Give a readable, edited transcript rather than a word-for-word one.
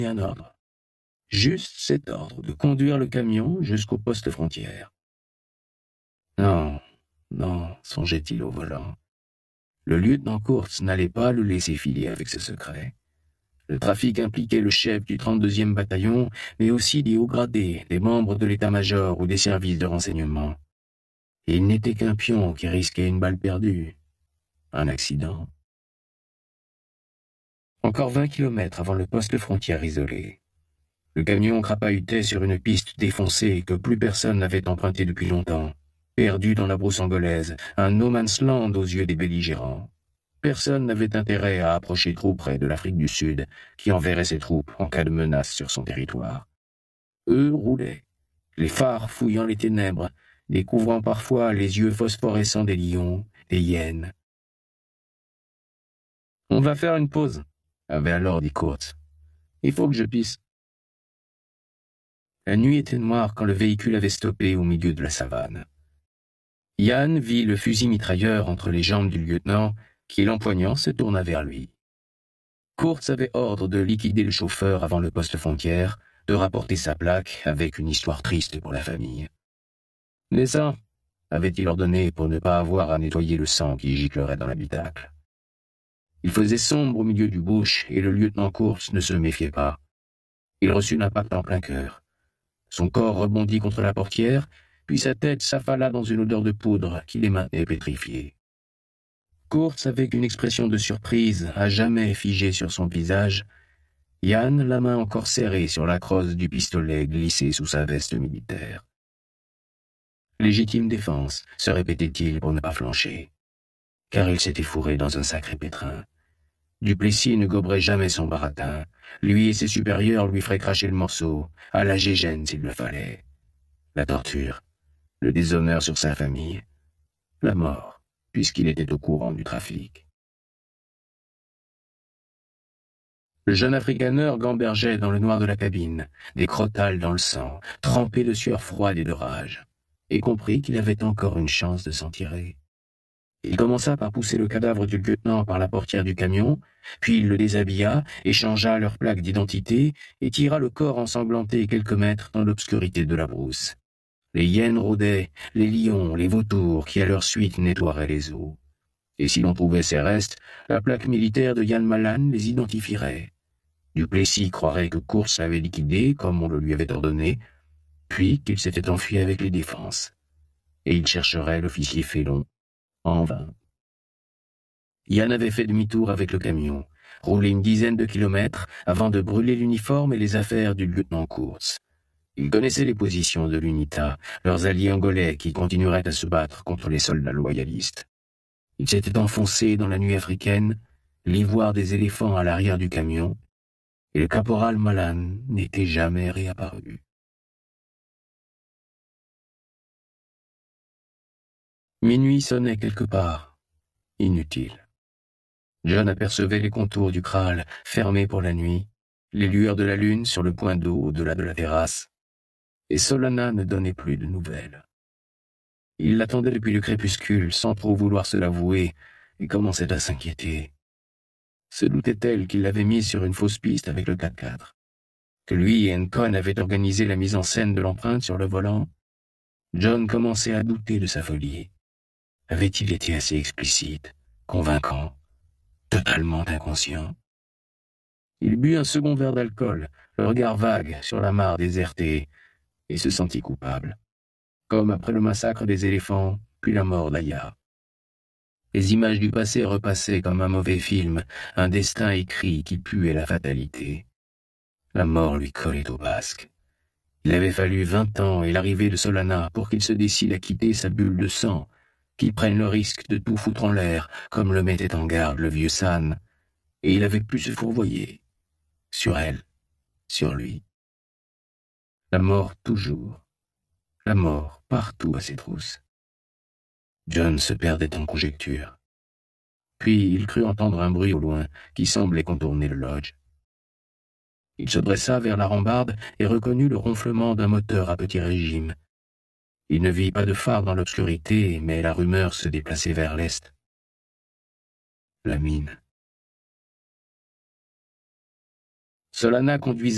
un ordre. Juste cet ordre de conduire le camion jusqu'au poste frontière. Non, songeait-il au volant. Le lieutenant Kurtz n'allait pas le laisser filer avec ce secret. Le trafic impliquait le chef du 32e bataillon, mais aussi des hauts gradés, des membres de l'état-major ou des services de renseignement. Et il n'était qu'un pion qui risquait une balle perdue. Un accident. Encore 20 kilomètres avant le poste frontière isolé. Le camion crapahutait sur une piste défoncée que plus personne n'avait empruntée depuis longtemps, perdu dans la brousse angolaise, un no man's land aux yeux des belligérants. Personne n'avait intérêt à approcher trop près de l'Afrique du Sud, qui enverrait ses troupes en cas de menace sur son territoire. Eux roulaient, les phares fouillant les ténèbres, découvrant parfois les yeux phosphorescents des lions, des hyènes. « On va faire une pause », avait alors dit Kurtz. « Il faut que je pisse. » La nuit était noire quand le véhicule avait stoppé au milieu de la savane. Yann vit le fusil mitrailleur entre les jambes du lieutenant, qui, l'empoignant, se tourna vers lui. Kurtz avait ordre de liquider le chauffeur avant le poste frontière, de rapporter sa plaque avec une histoire triste pour la famille. « Descends », avait-il ordonné pour ne pas avoir à nettoyer le sang qui giclerait dans l'habitacle. Il faisait sombre au milieu du bush et le lieutenant Kurtz ne se méfiait pas. Il reçut l'impact en plein cœur. Son corps rebondit contre la portière, puis sa tête s'affala dans une odeur de poudre qui les maintenait pétrifiés. Kurtz, avec une expression de surprise à jamais figée sur son visage, Yann, la main encore serrée sur la crosse du pistolet glissé sous sa veste militaire. Légitime défense, se répétait-il pour ne pas flancher, car il s'était fourré dans un sacré pétrin. Duplessis ne goberait jamais son baratin. Lui et ses supérieurs lui feraient cracher le morceau, à la gégène s'il le fallait. La torture, le déshonneur sur sa famille, la mort, puisqu'il était au courant du trafic. Le jeune africaneur gambergeait dans le noir de la cabine, des crotales dans le sang, trempé de sueur froide et de rage, et comprit qu'il avait encore une chance de s'en tirer. Il commença par pousser le cadavre du lieutenant par la portière du camion, puis il le déshabilla, échangea leurs plaques d'identité et tira le corps ensanglanté quelques mètres dans l'obscurité de la brousse. Les hyènes rôdaient, les lions, les vautours qui à leur suite nettoieraient les eaux. Et si l'on trouvait ces restes, la plaque militaire de Yann Malan les identifierait. Duplessis croirait que Kurtz l'avait liquidé comme on le lui avait ordonné, puis qu'il s'était enfui avec les défenses. Et il chercherait l'officier félon. En vain. Yann avait fait demi-tour avec le camion, roulé une dizaine de kilomètres avant de brûler l'uniforme et les affaires du lieutenant Kurtz. Il connaissait les positions de l'UNITA, leurs alliés angolais qui continueraient à se battre contre les soldats loyalistes. Il s'était enfoncé dans la nuit africaine, l'ivoire des éléphants à l'arrière du camion, et le caporal Malan n'était jamais réapparu. Minuit sonnait quelque part. Inutile. John apercevait les contours du kraal, fermé pour la nuit, les lueurs de la lune sur le point d'eau au-delà de la terrasse. Et Solana ne donnait plus de nouvelles. Il l'attendait depuis le crépuscule, sans trop vouloir se l'avouer, et commençait à s'inquiéter. Se doutait-elle qu'il l'avait mise sur une fausse piste avec le 4x4? Que lui et Encon avaient organisé la mise en scène de l'empreinte sur le volant? John commençait à douter de sa folie. Avait-il été assez explicite, convaincant, totalement inconscient? Il but un second verre d'alcool, le regard vague sur la mare désertée, et se sentit coupable. Comme après le massacre des éléphants, puis la mort d'Aya. Les images du passé repassaient comme un mauvais film, un destin écrit qui puait la fatalité. La mort lui collait au basque. Il avait fallu 20 ans et l'arrivée de Solana pour qu'il se décide à quitter sa bulle de sang, qu'il prenne le risque de tout foutre en l'air, comme le mettait en garde le vieux San, et il avait pu se fourvoyer. Sur elle, sur lui. La mort toujours. La mort partout à ses trousses. John se perdait en conjectures. Puis il crut entendre un bruit au loin qui semblait contourner le lodge. Il se dressa vers la rambarde et reconnut le ronflement d'un moteur à petit régime. Il ne vit pas de phare dans l'obscurité, mais la rumeur se déplaçait vers l'est. La mine. Solana conduisait